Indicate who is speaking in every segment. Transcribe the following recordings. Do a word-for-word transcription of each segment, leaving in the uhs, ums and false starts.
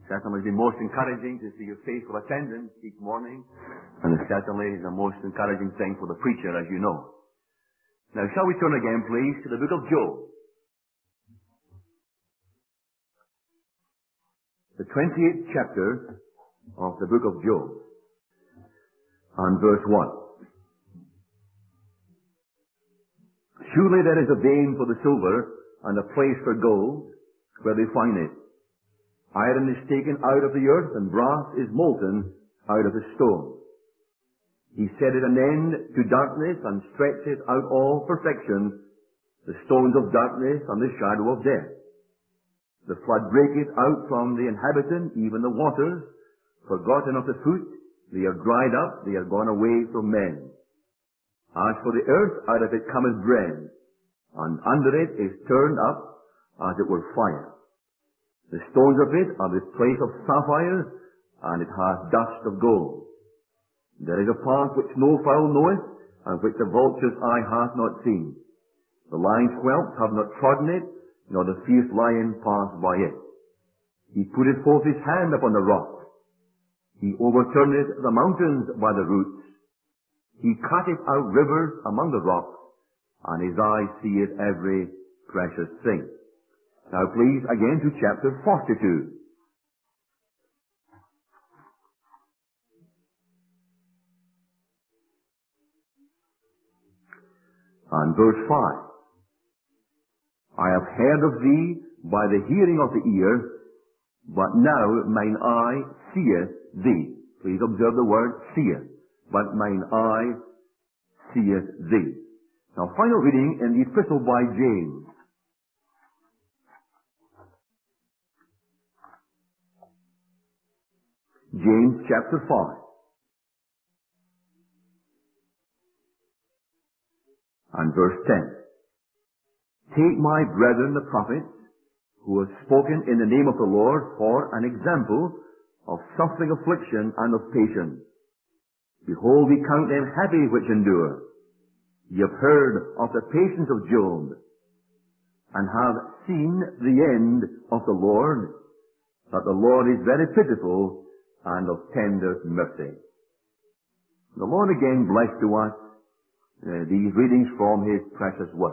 Speaker 1: certainly the most encouraging to see your faithful attendance each morning, and it's certainly the most encouraging thing for the preacher, as you know. Now, shall we turn again, please, to the book of Job, the twenty-eighth chapter of the book of Job, and verse one. Surely there is a vein for the silver, and a place for gold, where they find it. Iron is taken out of the earth, and brass is molten out of the stone. He setteth an end to darkness, and stretcheth out all perfection, the stones of darkness and the shadow of death. The flood breaketh out from the inhabitant, even the waters, forgotten of the foot, they are dried up, they are gone away from men. As for the earth, out of it cometh bread, and under it is turned up as it were fire. The stones of it are the place of sapphire, and it hath dust of gold. There is a path which no fowl knoweth, and which the vulture's eye hath not seen. The lion's whelps have not trodden it, nor the fierce lion passed by it. He putteth forth his hand upon the rock. He overturneth the mountains by the roots. He cutteth out rivers among the rocks, and his eye seeth every precious thing. Now please, again to chapter forty-two. And verse five. I have heard of thee by the hearing of the ear, but now mine eye seeth thee. Please observe the word seeth. But mine eye seeth thee. Now final reading in the epistle by James. James chapter five. And verse ten. Take my brethren the prophets, who have spoken in the name of the Lord, for an example of suffering, affliction, and of patience. Behold, we count them happy which endure. Ye have heard of the patience of Job, and have seen the end of the Lord, that the Lord is very pitiful, and of tender mercy. The Lord again bless to us uh, these readings from His precious word.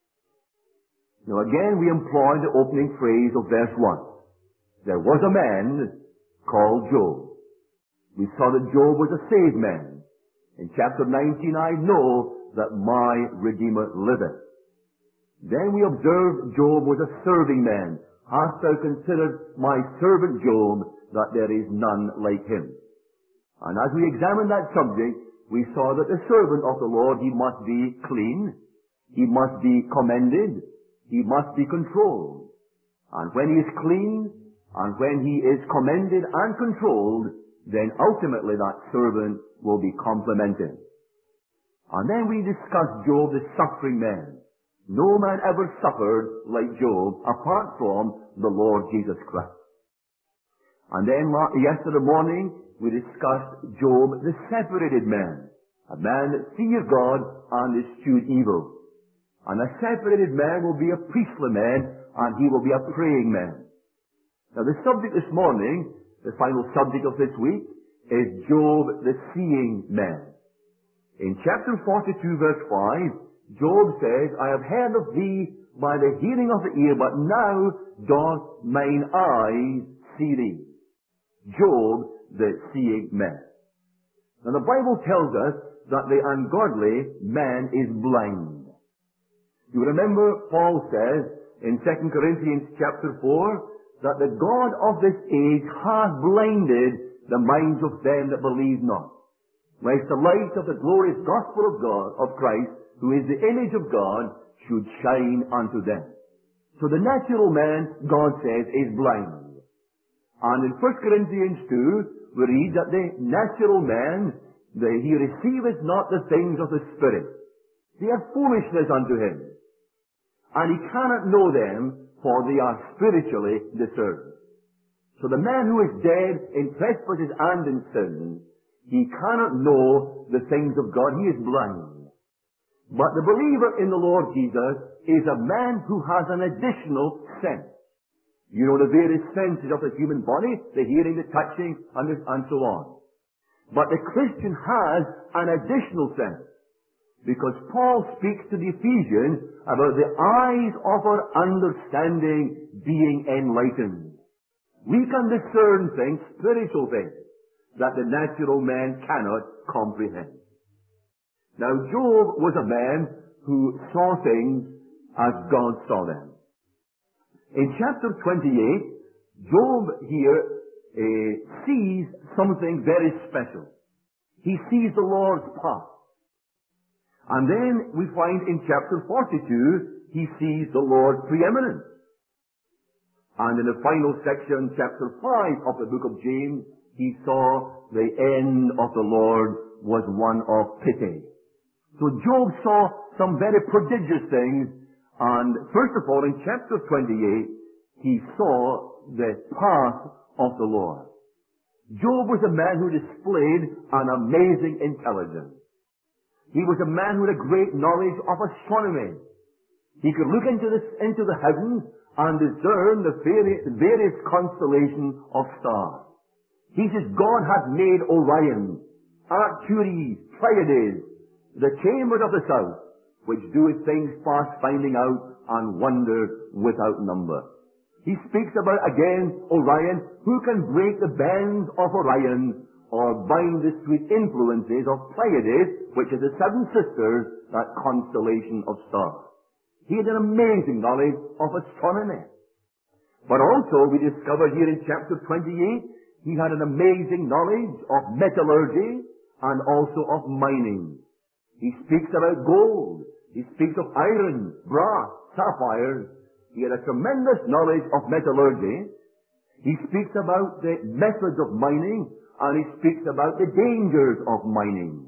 Speaker 1: Now again we employ the opening phrase of verse one. There was a man called Job. We saw that Job was a saved man. In chapter nineteen, I know that my Redeemer liveth. Then we observed Job was a serving man. Hast thou considered my servant Job, that there is none like him? And as we examined that subject, we saw that the servant of the Lord, he must be clean, he must be commended, he must be controlled. And when he is clean, and when he is commended and controlled, then ultimately that servant will be complimented. And then we discussed Job, the suffering man. No man ever suffered like Job apart from the Lord Jesus Christ. And then yesterday morning we discussed Job, the separated man. A man that feared God and eschewed evil. And a separated man will be a priestly man, and he will be a praying man. Now the subject this morning, the final subject of this week, is Job, the seeing man. In chapter forty-two verse five, Job says, I have heard of thee by the hearing of the ear, but now doth mine eye see thee. Job, the seeing man. Now the Bible tells us that the ungodly man is blind. You remember Paul says in Second Corinthians chapter four that the God of this age hath blinded the minds of them that believe not, lest the light of the glorious gospel of God, of Christ, who is the image of God, should shine unto them. So the natural man, God says, is blind. And in First Corinthians two, we read that the natural man, the, he receiveth not the things of the Spirit. They are foolishness unto him. And he cannot know them, for they are spiritually discerned. So the man who is dead in trespasses and in sins, he cannot know the things of God. He is blind. But the believer in the Lord Jesus is a man who has an additional sense. You know the various senses of the human body, the hearing, the touching, and, the, and so on. But the Christian has an additional sense, because Paul speaks to the Ephesians about the eyes of our understanding being enlightened. We can discern things, spiritual things, that the natural man cannot comprehend. Now, Job was a man who saw things as God saw them. In chapter twenty-eight, Job here uh, sees something very special. He sees the Lord's path. And then we find in chapter forty-two, he sees the Lord's preeminence. And in the final section, chapter five of the book of James, he saw the end of the Lord was one of pity. So Job saw some very prodigious things. And first of all, in chapter twenty-eight, he saw the path of the Lord. Job was a man who displayed an amazing intelligence. He was a man who had a great knowledge of astronomy. He could look into, this, into the heavens and discern the various, various constellations of stars. He says God had made Orion, Arcturus, Pleiades, the chambers of the south, which doeth things past finding out and wonders without number. He speaks about, again, Orion, who can break the bands of Orion or bind the sweet influences of Pleiades, which is the seven sisters, that constellation of stars. He had an amazing knowledge of astronomy. But also, we discover here in chapter twenty-eight, he had an amazing knowledge of metallurgy and also of mining. He speaks about gold. He speaks of iron, brass, sapphires. He had a tremendous knowledge of metallurgy. He speaks about the methods of mining, and he speaks about the dangers of mining.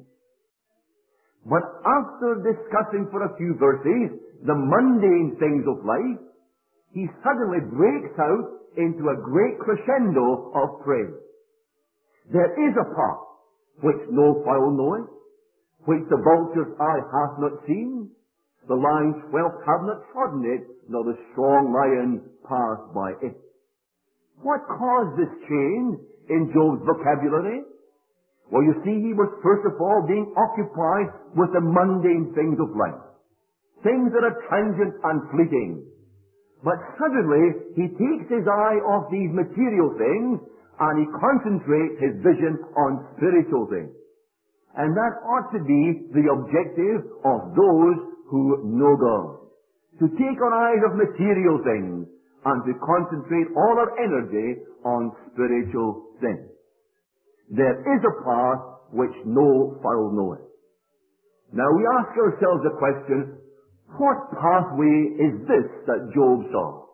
Speaker 1: But after discussing for a few verses the mundane things of life, he suddenly breaks out into a great crescendo of praise. There is a path which no fowl knoweth, which the vulture's eye hath not seen, the lion's whelp have not trodden it, nor the strong lion passed by it. What caused this change in Job's vocabulary? Well, you see, he was first of all being occupied with the mundane things of life, things that are transient and fleeting. But suddenly, he takes his eye off these material things, and he concentrates his vision on spiritual things. And that ought to be the objective of those who know God. To take our eyes off material things and to concentrate all our energy on spiritual things. There is a path which no fowl knoweth. Now we ask ourselves the question, what pathway is this that Job saw?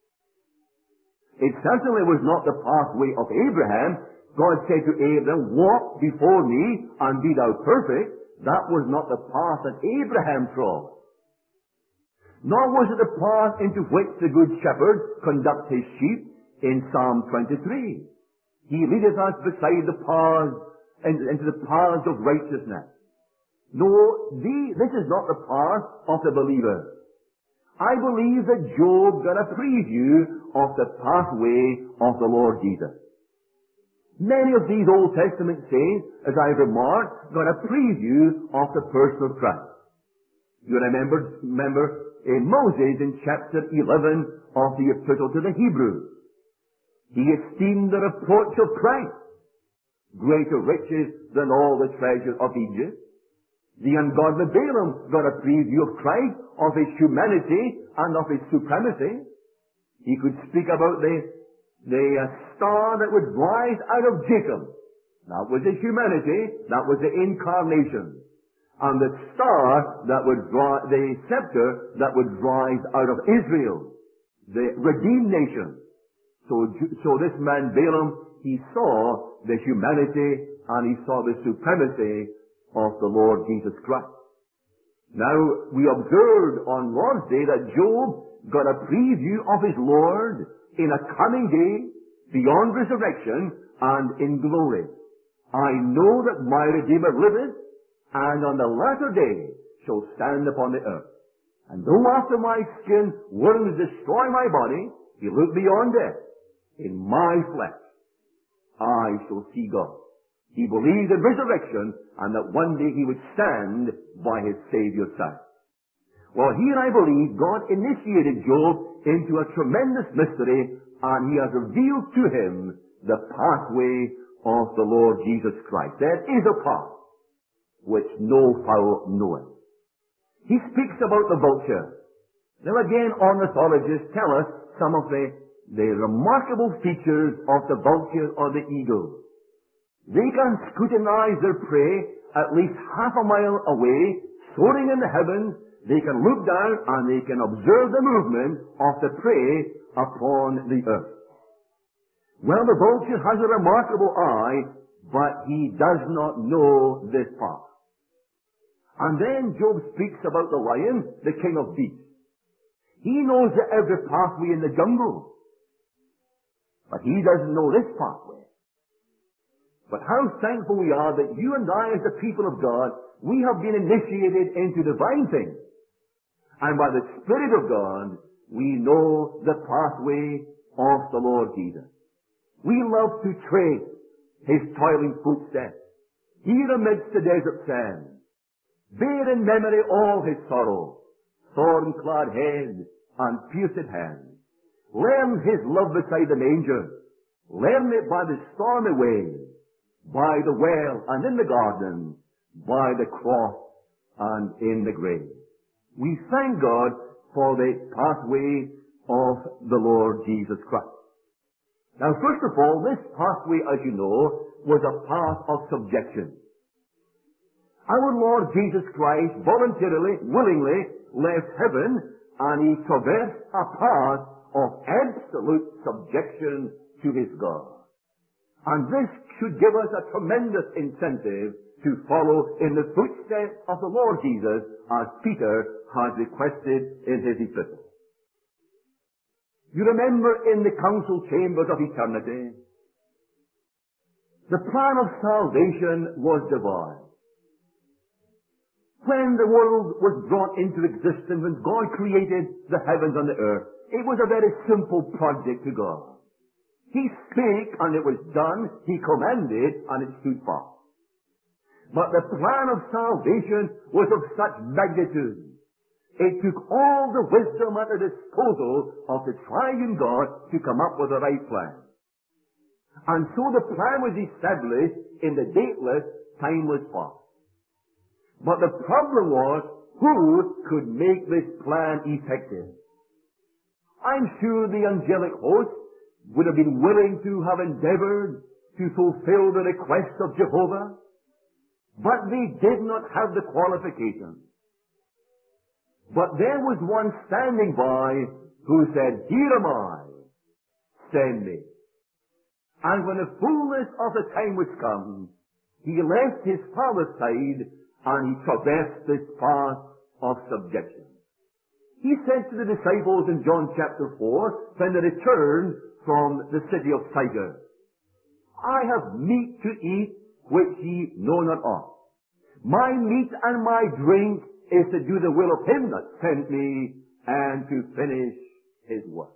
Speaker 1: It certainly was not the pathway of Abraham. God said to Abraham, walk before me and be thou perfect. That was not the path that Abraham trod. Nor was it the path into which the good shepherd conducts his sheep in Psalm twenty-three. He leadeth us beside the paths, into the paths of righteousness. No, the, this is not the path of the believer. I believe that Job got a preview of the pathway of the Lord Jesus. Many of these Old Testament saints, as I remarked, got a preview of the person of Christ. You remember, remember in Moses in chapter eleven of the Epistle to the Hebrews. He esteemed the reproach of Christ greater riches than all the treasure of Egypt. The ungodly Balaam got a preview of Christ, of his humanity and of his supremacy. He could speak about the the uh, star that would rise out of Jacob. That was the humanity, that was the incarnation. And the star that would draw, the scepter that would rise out of Israel, the redeemed nation. So, so this man Balaam, he saw the humanity and he saw the supremacy of the Lord Jesus Christ. Now, we observed on Lord's Day that Job got a preview of his Lord in a coming day, beyond resurrection, and in glory. I know that my Redeemer liveth, and on the latter day shall stand upon the earth. And though after my skin worms destroy my body, He looked beyond death. In my flesh, I shall see God. He believed in resurrection and that one day he would stand by his Savior's side. Well, here I believe God initiated Job into a tremendous mystery, and he has revealed to him the pathway of the Lord Jesus Christ. There is a path which no fowl knoweth. He speaks about the vulture. Now again, ornithologists tell us some of the, the remarkable features of the vulture or the eagle. They can scrutinize their prey at least half a mile away, soaring in the heavens. They can look down and they can observe the movement of the prey upon the earth. Well, the vulture has a remarkable eye, but he does not know this path. And then Job speaks about the lion, the king of beasts. He knows that every pathway in the jungle, but he doesn't know this pathway. But how thankful we are that you and I, as the people of God, we have been initiated into divine things. And by the Spirit of God, we know the pathway of the Lord Jesus. We love to trace his toiling footsteps here amidst the desert sand. Bear in memory all his sorrow, thorn-clad head and pierced hand. Learn his love beside the manger. Learn it by the stormy waves, by the well and in the garden, by the cross and in the grave. We thank God for the pathway of the Lord Jesus Christ. Now, first of all, this pathway, as you know, was a path of subjection. Our Lord Jesus Christ voluntarily, willingly left heaven, and he traversed a path of absolute subjection to his God. And this should give us a tremendous incentive to follow in the footsteps of the Lord Jesus, as Peter has requested in his epistle. You remember in the council chambers of eternity, the plan of salvation was divine. When the world was brought into existence, when God created the heavens and the earth, it was a very simple project to God. He spake and it was done. He commanded and it stood fast. But the plan of salvation was of such magnitude. It took all the wisdom at the disposal of the triune God to come up with the right plan. And so the plan was established in the dateless, timeless past. But the problem was, who could make this plan effective? I'm sure the angelic host would have been willing to have endeavored to fulfill the request of Jehovah, but they did not have the qualifications. But there was one standing by who said, "Here am I, send me." And when the fullness of the time was come, he left his father's side and he traversed this path of subjection. He said to the disciples in John chapter four, when they returned from the city of Sychar, "I have meat to eat which ye know not of. My meat and my drink is to do the will of him that sent me and to finish his work."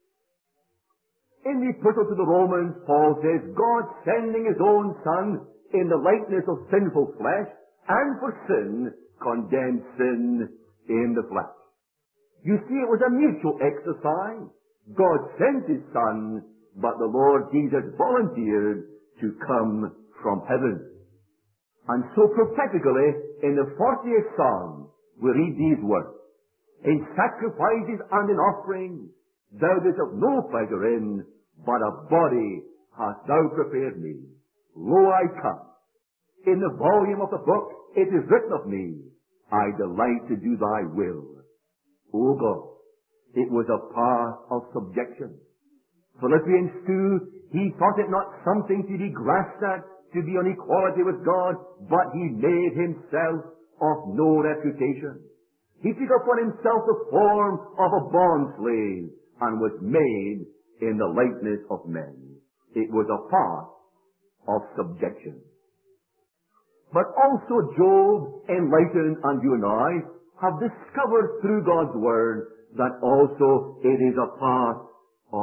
Speaker 1: In the epistle to the Romans, Paul says, God sending his own Son in the likeness of sinful flesh, and for sin, condemned sin in the flesh. You see, it was a mutual exercise. God sent his Son, but the Lord Jesus volunteered to come from heaven. And so prophetically, in the fortieth Psalm, we read these words, "In sacrifices and in offerings, thou didst have no pleasure in, but a body hast thou prepared me. Lo, I come. In the volume of the book it is written of me, I delight to do thy will." O God, it was a path of subjection. Philippians two, he thought it not something to be grasped at, to be on equality with God, but he made himself of no reputation. He took upon himself the form of a bond slave and was made in the likeness of men. It was a path of subjection. But also Job, enlightened, and you and I have discovered through God's Word that also it is a path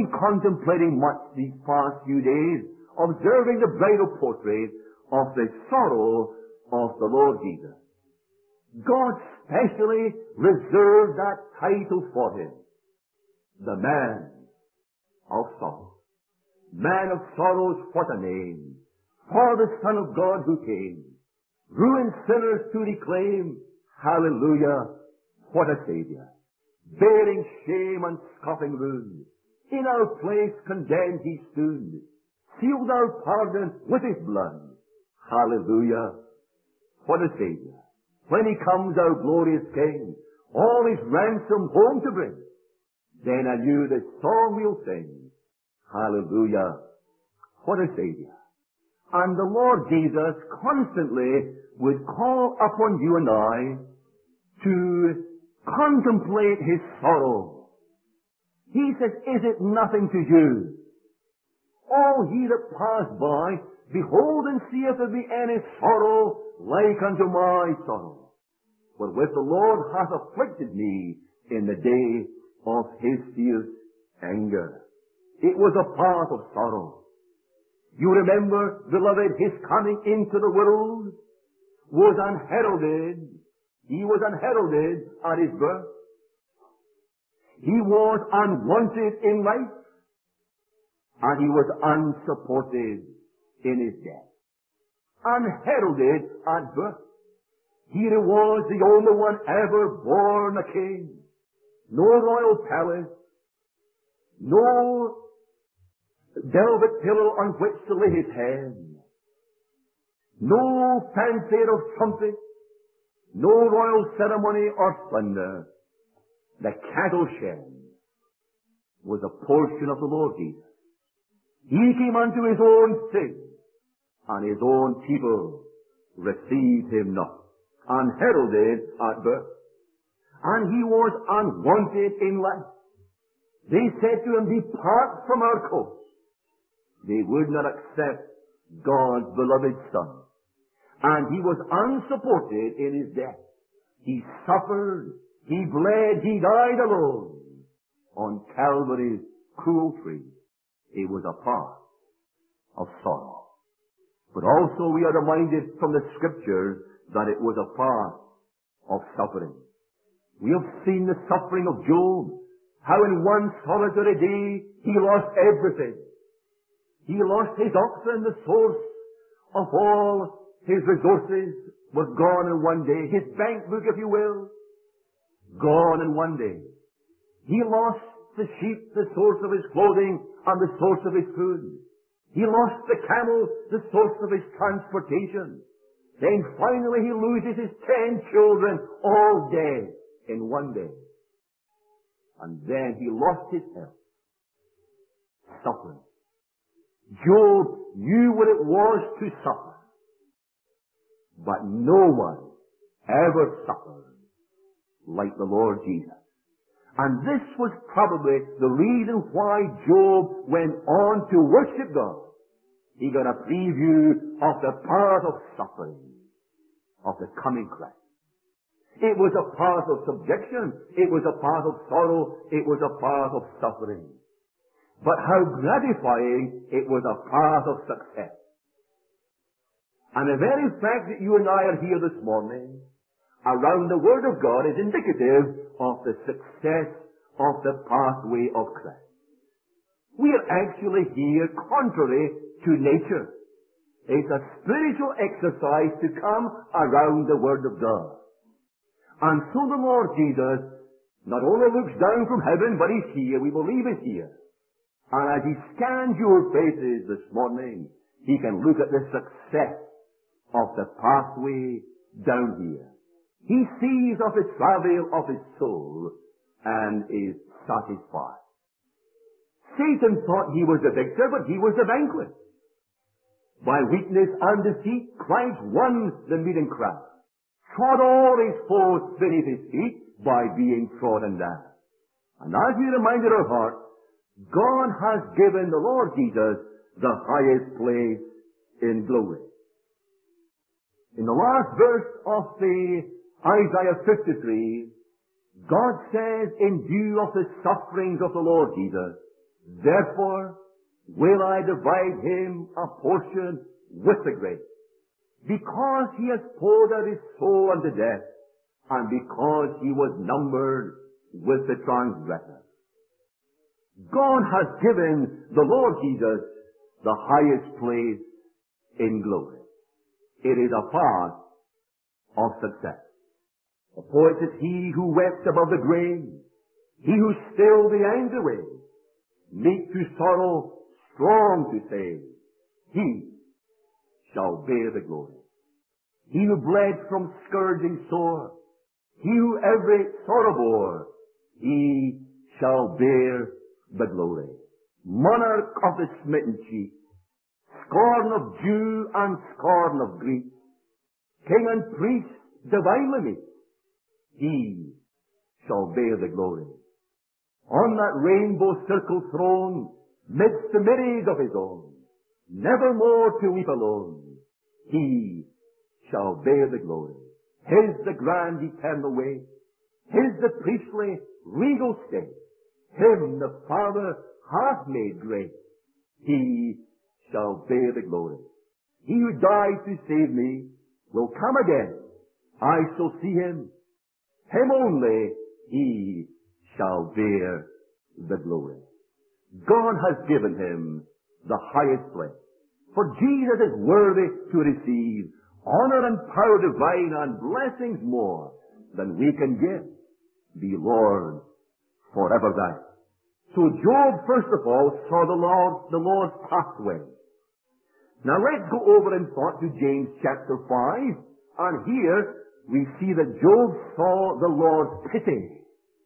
Speaker 1: been contemplating much these past few days, observing the bridal portrait of the sorrow of the Lord Jesus. God specially reserved that title for him. The man of sorrow. Man of sorrows, what a name. For the Son of God who came, ruined sinners to reclaim. Hallelujah, what a Savior. Bearing shame and scoffing ruin. In our place condemned he stood. Sealed our pardon with his blood. Hallelujah, what a Savior. When he comes, our glorious King, all his ransom home to bring, then anew this song we'll sing. Hallelujah, what a Savior. And the Lord Jesus constantly would call upon you and I to contemplate his sorrow. He says, is it nothing to you? All ye that pass by, behold and see if there be any sorrow like unto my sorrow. Wherewith the Lord hath afflicted me in the day of his fierce anger. It was a part of sorrow. You remember, beloved, his coming into the world was unheralded. He was unheralded at his birth. He was unwanted in life, and he was unsupported in his death. Unheralded at birth. Here he was, the only one ever born a king. No royal palace, no velvet pillow on which to lay his head, no fanfare of trumpet, no royal ceremony or splendor. The cattle shed was a portion of the Lord Jesus. He came unto his own thing, and his own people received him not. Unheralded at birth. And he was unwanted in life. They said to him, depart from our coast. They would not accept God's beloved Son. And he was unsupported in his death. He suffered, he bled, he died alone on Calvary's cruel tree. It was a part of sorrow. But also we are reminded from the Scriptures that it was a part of suffering. We have seen the suffering of Job, how in one solitary day he lost everything. He lost his oxen, the source of all his resources was gone in one day. His bank book, if you will, gone in one day. He lost the sheep, the source of his clothing and the source of his food. He lost the camel, the source of his transportation. Then finally he loses his ten children, all dead in one day. And then he lost his health. Suffering. Job knew what it was to suffer. But no one ever suffered like the Lord Jesus. And this was probably the reason why Job went on to worship God. He got a preview of the part of suffering of the coming Christ. It was a part of subjection. It was a part of sorrow. It was a part of suffering. But how gratifying it was a part of success. And the very fact that you and I are here this morning around the Word of God is indicative of the success of the pathway of Christ. We are actually here contrary to nature. It's a spiritual exercise to come around the Word of God. And so the Lord Jesus not only looks down from heaven, but He's here. We believe He's here. And as He scans your faces this morning, He can look at the success of the pathway down here. He sees of the travail of His soul and is satisfied. Satan thought he was the victor, but he was the vanquished. By weakness and defeat, Christ won the meeting crowd. Trod all his foes beneath his feet by being trodden down. And as we reminded our heart, God has given the Lord Jesus the highest place in glory. In the last verse of the Isaiah fifty-three, God says, in view of the sufferings of the Lord Jesus, Therefore will I divide him a portion with the great, because he has poured out his soul unto death, and because he was numbered with the transgressors. God has given the Lord Jesus the highest place in glory. It is a part of success. The poet says, he who wept above the grave, he who stilled the angry wave, meek to sorrow, strong to save, he shall bear the glory. He who bled from scourging sore, he who every sorrow bore, he shall bear the glory. Monarch of the smitten cheek, scorn of Jew and scorn of Greek, king and priest divinely meet, he shall bear the glory. On that rainbow-circled throne, midst the myriads of his own, never more to weep alone, he shall bear the glory. His the grand eternal way, his the priestly regal state, him the Father hath made great, he shall bear the glory. He who died to save me will come again. I shall see him. Him only he shall bear the glory. God has given him the highest place. For Jesus is worthy to receive honor and power divine and blessings more than we can give. Be Lord forever thine. So Job, first of all, saw the Lord, the Lord's pathway. Now let's go over in thought to James chapter five, and here we see that Job saw the Lord's pity.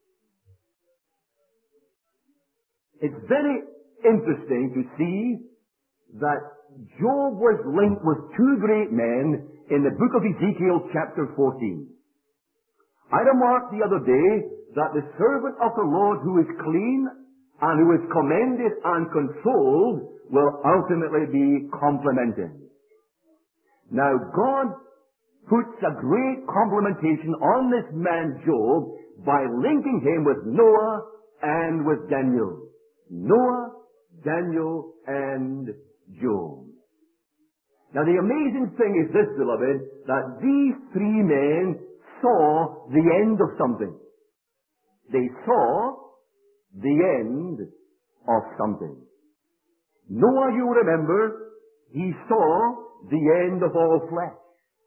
Speaker 1: It's very interesting to see that Job was linked with two great men in the book of Ezekiel chapter fourteen. I remarked the other day that the servant of the Lord who is clean and who is commended and consoled will ultimately be complimented. Now God puts a great complimentation on this man Job by linking him with Noah and with Daniel. Noah, Daniel, and Job. Now the amazing thing is this, beloved, that these three men saw the end of something. They saw the end of something. Noah, you remember, he saw the end of all flesh.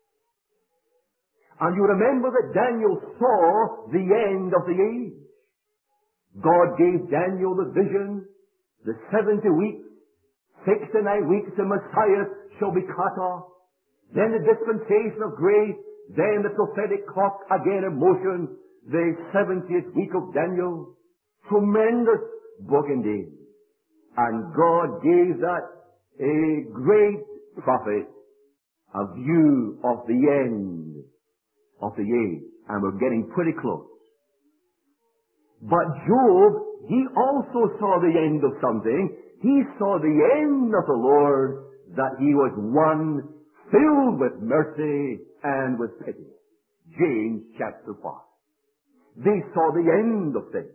Speaker 1: And you remember that Daniel saw the end of the age. God gave Daniel the vision, the seventy weeks, six to nine weeks the Messiah shall be cut off. Then the dispensation of grace, then the prophetic clock again in motion, the seventieth week of Daniel. Tremendous book indeed. And God gave that a great prophet a view of the end of the age. And we're getting pretty close. But Job, he also saw the end of something. He saw the end of the Lord, that he was one filled with mercy and with pity. James chapter five. They saw the end of things.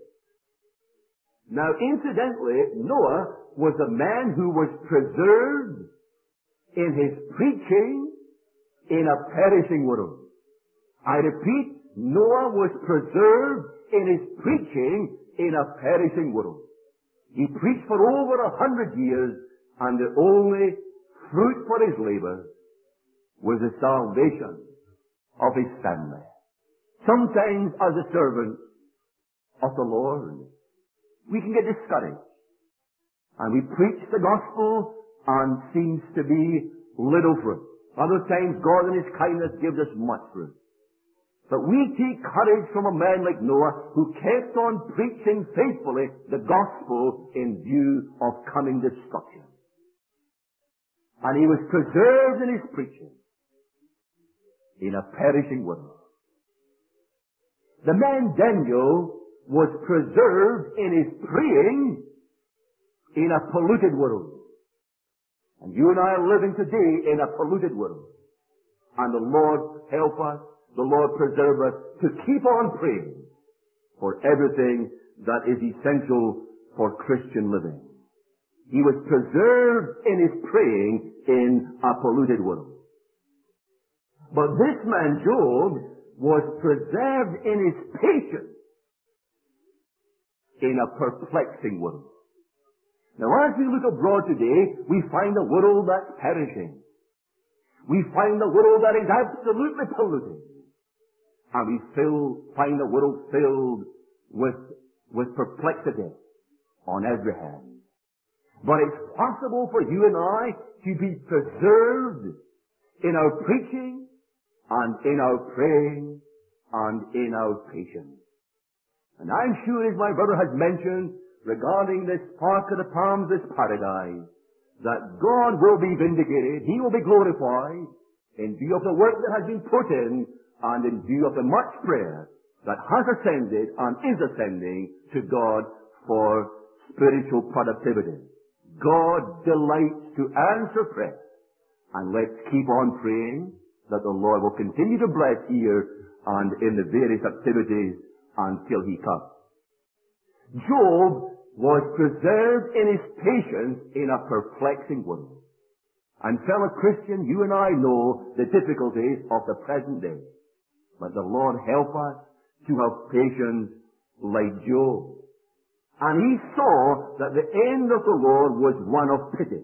Speaker 1: Now, incidentally, Noah was a man who was preserved in his preaching in a perishing world. I repeat, Noah was preserved in his preaching in a perishing world. He preached for over a hundred years, and the only fruit for his labor was the salvation of his family. Sometimes as a servant of the Lord, we can get discouraged. And we preach the gospel and seems to be little fruit. Other times God in His kindness gives us much fruit. But we take courage from a man like Noah who kept on preaching faithfully the gospel in view of coming destruction. And he was preserved in his preaching in a perishing world. The man Daniel was preserved in his praying in a polluted world. And you and I are living today in a polluted world. And the Lord help us, the Lord preserve us to keep on praying for everything that is essential for Christian living. He was preserved in his praying in a polluted world. But this man, Job, was preserved in his patience in a perplexing world. Now, as we look abroad today, we find a world that's perishing. We find a world that is absolutely polluted. And we still find a world filled with, with perplexity on every hand. But it's possible for you and I to be preserved in our preaching and in our praying and in our patience. And I'm sure, as my brother has mentioned, regarding this Park of the Palms, this paradise, that God will be vindicated, He will be glorified in view of the work that has been put in and in view of the much prayer that has ascended and is ascending to God for spiritual productivity. God delights to answer prayer. And let's keep on praying that the Lord will continue to bless here and in the various activities until He comes. Job was preserved in his patience in a perplexing world. And fellow Christian, you and I know the difficulties of the present day. But the Lord help us to have patience like Job. And he saw that the end of the Lord was one of pity.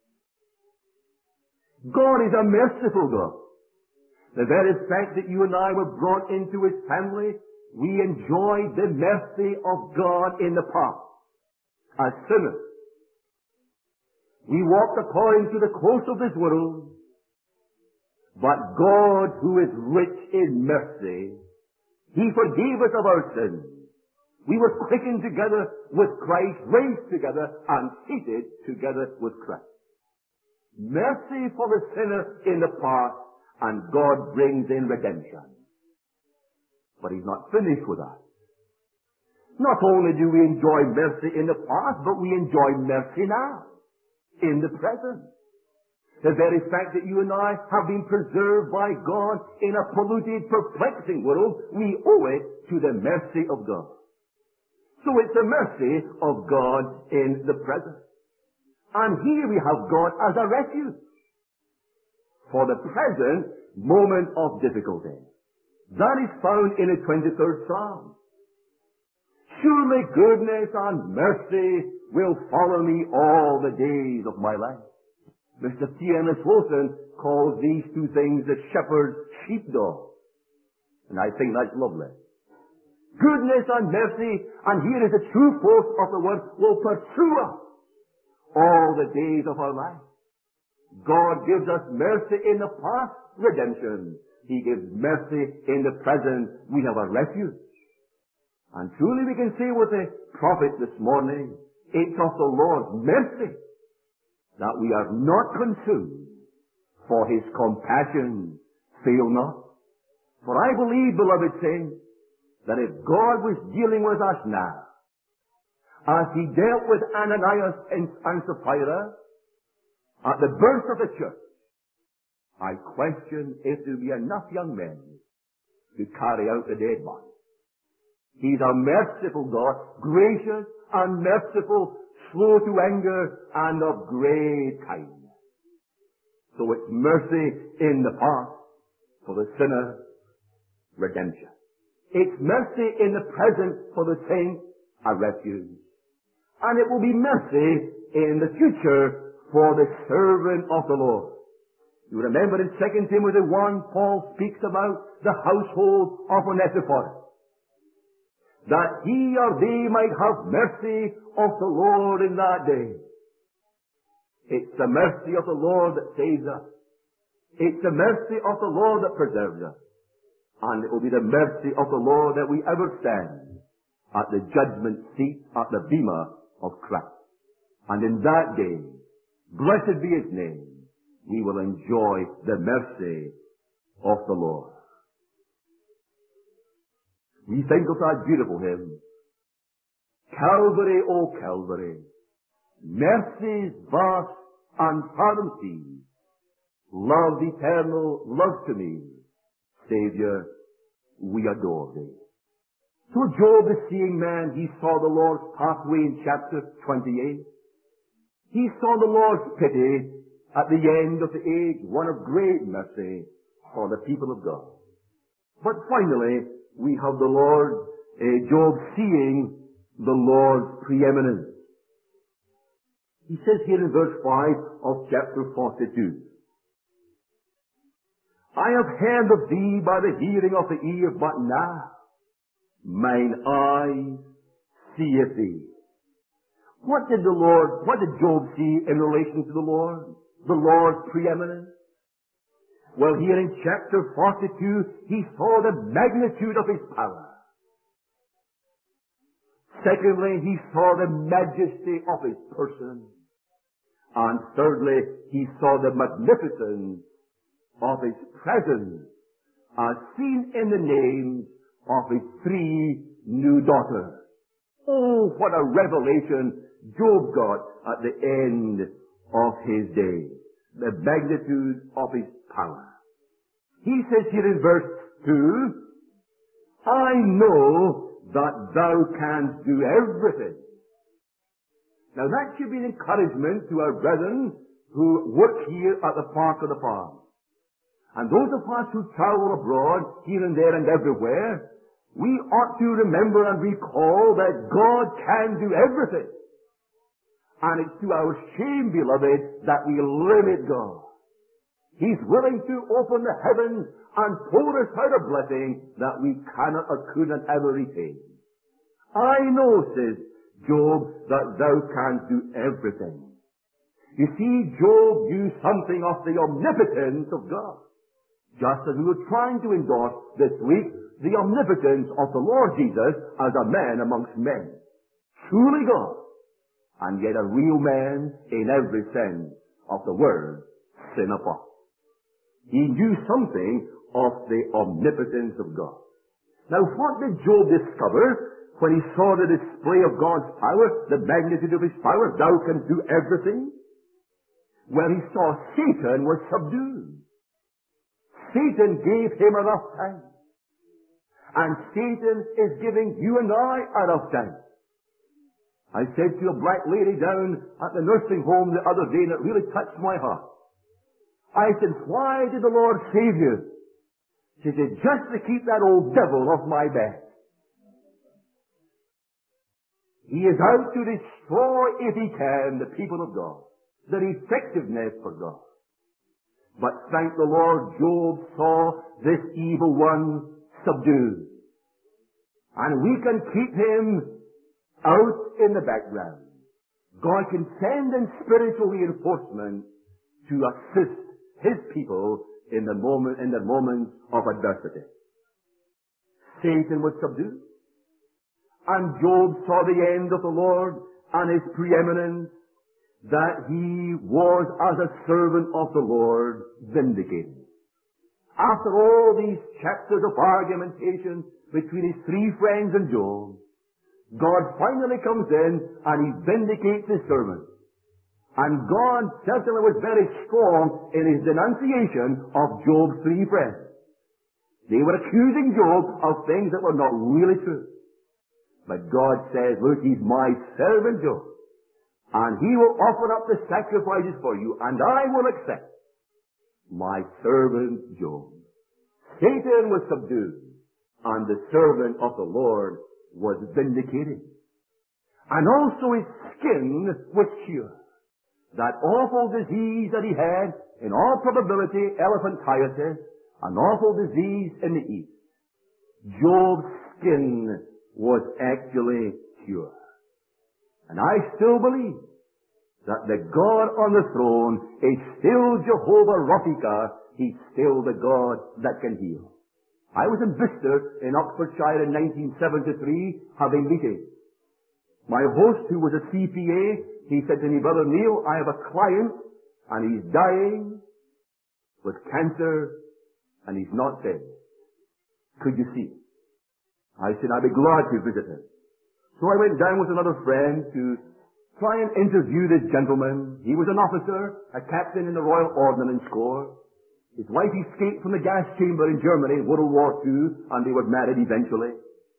Speaker 1: God is a merciful God. The very fact that you and I were brought into His family, we enjoyed the mercy of God in the past. As sinners, we walked according to the course of this world, but God, who is rich in mercy, He forgave us of our sins. We were quickened together with Christ, raised together, and seated together with Christ. Mercy for the sinner in the past, and God brings in redemption. But He's not finished with us. Not only do we enjoy mercy in the past, but we enjoy mercy now, in the present. The very fact that you and I have been preserved by God in a polluted, perplexing world, we owe it to the mercy of God. So it's the mercy of God in the present. And here we have God as a refuge for the present moment of difficulty. That is found in the twenty-third Psalm. Surely goodness and mercy will follow me all the days of my life. Mister T M S Wilson calls these two things the shepherd's sheepdog. And I think that's lovely. Goodness and mercy, and here is the true force of the word, will pursue us all the days of our life. God gives us mercy in the past, redemption. He gives mercy in the present. We have a refuge. And truly we can say with the prophet this morning, it's of the Lord's mercy that we are not consumed, for His compassion fail not. For I believe, beloved saints, that if God was dealing with us now, as He dealt with Ananias and, and Sapphira at the birth of the church, I question if there be enough young men to carry out the dead body. He's a merciful God, gracious and merciful, slow to anger, and of great kindness. So it's mercy in the past for the sinner, redemption. It's mercy in the present for the saint, a refuge. And it will be mercy in the future for the servant of the Lord. You remember in Second Timothy one, Paul speaks about the household of Onesiphorus, that he or they might have mercy of the Lord in that day. It's the mercy of the Lord that saves us. It's the mercy of the Lord that preserves us. And it will be the mercy of the Lord that we ever stand at the judgment seat, at the bema of Christ. And in that day, blessed be His name, we will enjoy the mercy of the Lord. We think of that beautiful hymn, Calvary, O Calvary, mercy's vast and pardon sea, love eternal, love to me, Savior, we adore Thee. So Job, the seeing man, he saw the Lord's pathway in chapter twenty-eight. He saw the Lord's pity at the end of the age, one of great mercy for the people of God. But finally, we have the Lord, uh, Job seeing the Lord's preeminence. He says here in verse five of chapter forty-two, I have heard of thee by the hearing of the ear, but now mine eye seeth thee. What did the Lord, what did Job see in relation to the Lord? The Lord's preeminence? Well, here in chapter forty-two, he saw the magnitude of his power. Secondly, he saw the majesty of his person. And thirdly, he saw the magnificence of his presence as seen in the names of his three new daughters. Oh, what a revelation Job got at the end of his days. The magnitude of his power. He says here in verse two, I know that thou canst do everything. Now that should be an encouragement to our brethren who work here at the Park of the Palms. And those of us who travel abroad, here and there and everywhere, we ought to remember and recall that God can do everything. And it's to our shame, beloved, that we limit God. He's willing to open the heavens and pour us out a blessing that we cannot or could not ever retain. I know, says Job, that thou canst do everything. You see, Job knew something of the omnipotence of God. Just as we were trying to endorse this week the omnipotence of the Lord Jesus as a man amongst men. Truly God, and yet a real man in every sense of the word, sin apart. He knew something of the omnipotence of God. Now, what did Job discover when he saw the display of God's power, the magnitude of his power? Thou canst do everything. Well, he saw Satan was subdued. Satan gave him enough time. And Satan is giving you and I enough time. I said to a black lady down at the nursing home the other day, and it really touched my heart. I said, why did the Lord save you? She said, just to keep that old devil off my back. He is out to destroy, if he can, the people of God. Their effectiveness for God. But thank the Lord, Job saw this evil one subdued. And we can keep him out in the background. God can send in spiritual reinforcement to assist his people in the moment, in the moments of adversity. Satan was subdued. And Job saw the end of the Lord and his preeminence, that he was as a servant of the Lord vindicated. After all these chapters of argumentation between his three friends and Job, God finally comes in and he vindicates his servant. And God certainly was very strong in his denunciation of Job's three friends. They were accusing Job of things that were not really true. But God says, look, he's my servant Job. And he will offer up the sacrifices for you, and I will accept my servant Job. Satan was subdued, and the servant of the Lord was vindicated. And also his skin was cured. That awful disease that he had, in all probability elephantiasis, an awful disease in the east. Job's skin was actually cured. And I still believe that the God on the throne is still Jehovah Rapha. He's still the God that can heal. I was in Bicester in Oxfordshire in nineteen seventy-three having meetings. My host, who was a C P A, he said to me, Brother Neil, I have a client and he's dying with cancer and he's not dead. Could you see him? I said, I'd be glad to visit him. So I went down with another friend to try and interview this gentleman. He was an officer, a captain in the Royal Ordnance Corps. His wife escaped from the gas chamber in Germany in World War Two, and they were married eventually.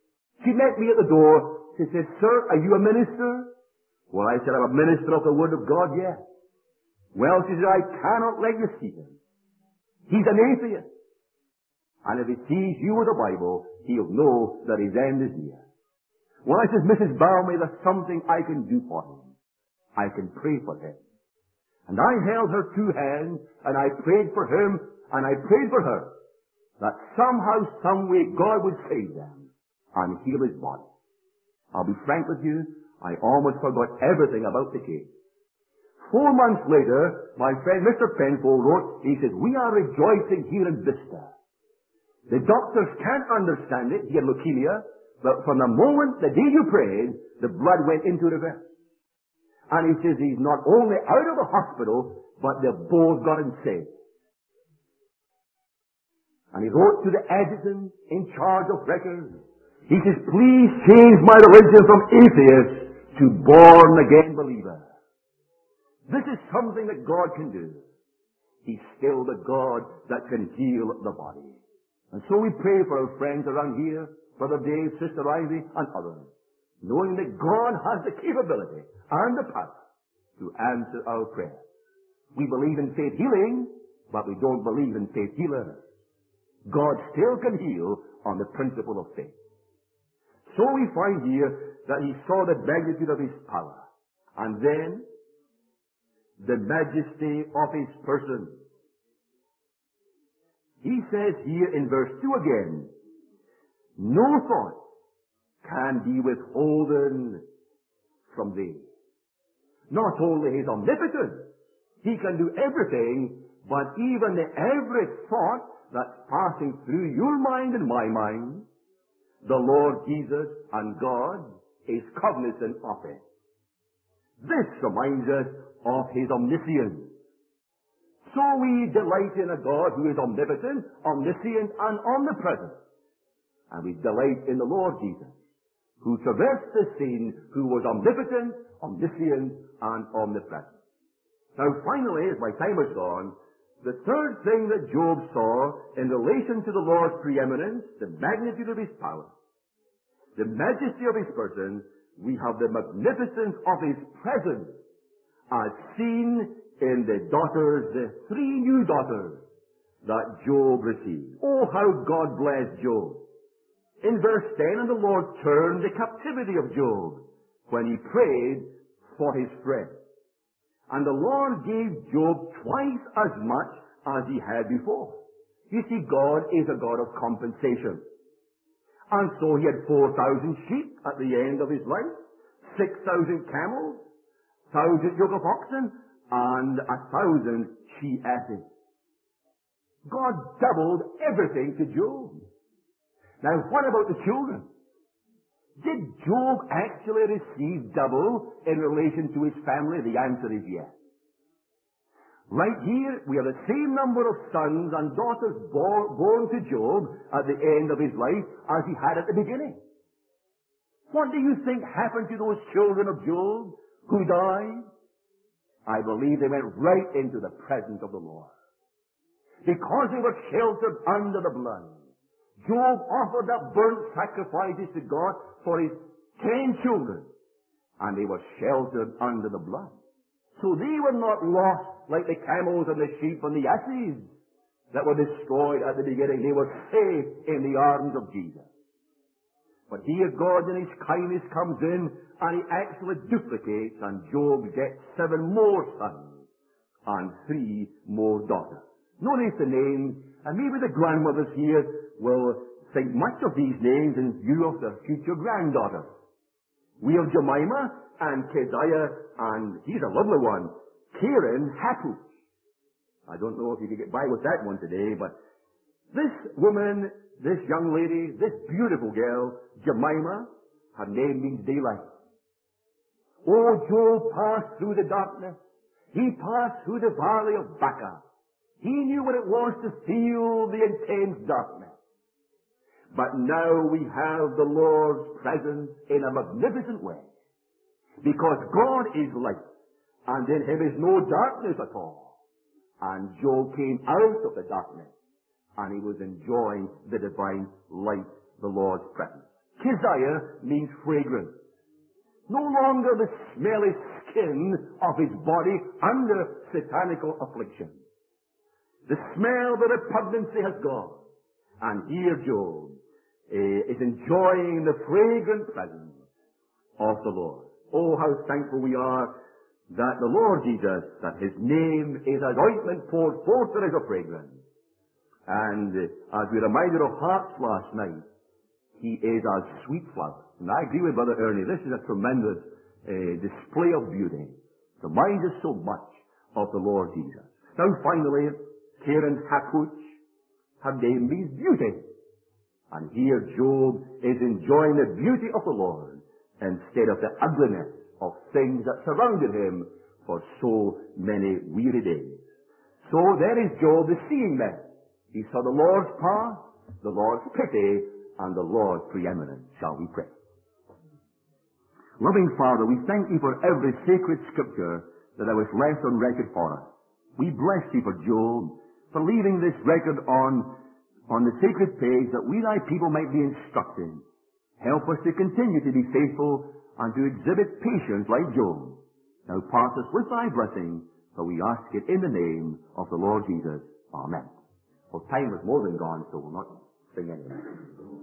Speaker 1: She met me at the door. She said, "Sir, are you a minister?" Well, I said, "I'm a minister of the Word of God, yes." Well, she said, "I cannot let you see him. He's an atheist. And if he sees you with a Bible, he'll know that his end is near." Well, I said, "Missus Balmy, there's something I can do for him. I can pray for him." And I held her two hands, and I prayed for him, and I prayed for her, that somehow, some way, God would save them and heal his body. I'll be frank with you, I almost forgot everything about the case. Four months later, my friend Mister Penfold wrote, he said, "We are rejoicing here in Vista. The doctors can't understand it, he had leukemia, but from the moment, the day you prayed, the blood went into reverse. And he says he's not only out of the hospital, but they've both got him saved." And he wrote to the adjutant in charge of records. He says, "Please change my religion from atheist to born again believer." This is something that God can do. He's still the God that can heal the body. And so we pray for our friends around here, Brother Dave, Sister Ivy, and others, knowing that God has the capability and the power to answer our prayer. We believe in faith healing, but we don't believe in faith healers. God still can heal on the principle of faith. So we find here that he saw the magnitude of his power, and then the majesty of his person. He says here in verse two again, "No thought can be withholden from thee." Not only his omnipotence, he can do everything, but even the every thought that's passing through your mind and my mind, the Lord Jesus and God is cognizant of it. This reminds us of his omniscience. So we delight in a God who is omnipotent, omniscient, and omnipresent. And we delight in the Lord Jesus, who traversed the scene, who was omnipotent, omniscient, and omnipresent. Now finally, as my time has gone, the third thing that Job saw in relation to the Lord's preeminence, the magnitude of his power, the majesty of his person, we have the magnificence of his presence as seen in the daughters, the three new daughters that Job received. Oh, how God blessed Job. In verse ten, "And the Lord turned the captivity of Job when he prayed for his friend. And the Lord gave Job twice as much as he had before." You see, God is a God of compensation. And so he had four thousand sheep at the end of his life, six thousand camels, thousand yoke of oxen, and a thousand she-asses. God doubled everything to Job. Now, what about the children? Did Job actually receive double in relation to his family? The answer is yes. Right here, we have the same number of sons and daughters born, born to Job at the end of his life as he had at the beginning. What do you think happened to those children of Job who died? I believe they went right into the presence of the Lord. Because they were sheltered under the blood. Job offered up burnt sacrifices to God for his ten children, and they were sheltered under the blood. So they were not lost like the camels and the sheep and the asses that were destroyed at the beginning. They were safe in the arms of Jesus. But here God in his kindness comes in and he actually duplicates, and Job gets seven more sons and three more daughters. Notice the names, and maybe the grandmothers here will think much of these names in view of their future granddaughters. We have Jemimah and Keziah, and he's a lovely one, Karen Happuch. I don't know if you could get by with that one today, but this woman, this young lady, this beautiful girl, Jemimah, her name means daylight. Oh, Job passed through the darkness. He passed through the valley of Baca. He knew what it was to feel the intense darkness. But now we have the Lord's presence in a magnificent way. Because God is light, and in him is no darkness at all. And Job came out of the darkness, and he was enjoying the divine light, the Lord's presence. Keziah means fragrance. No longer the smelly skin of his body under satanical affliction. The smell, the repugnancy has gone. And here Job uh, is enjoying the fragrant presence of the Lord. Oh, how thankful we are that the Lord Jesus, that his name is as ointment poured forth as a fragrance. And uh, as we reminded of hearts last night, he is as sweet flower. And I agree with Brother Ernie, this is a tremendous uh, display of beauty. Reminds us so much of the Lord Jesus. Now finally, Karen Hakuch, her name means beauty. And here Job is enjoying the beauty of the Lord instead of the ugliness of things that surrounded him for so many weary days. So there is Job, the seeing man. He saw the Lord's power, the Lord's pity, and the Lord's preeminence. Shall we pray? Loving Father, we thank Thee for every sacred scripture that was left on record for us. We bless Thee for Job, for leaving this record on, on the sacred page that we Thy people might be instructed. Help us to continue to be faithful and to exhibit patience like Job. Now pass us with Thy blessing, for we ask it in the name of the Lord Jesus. Amen. Well, time is more than gone, so we'll not sing anymore.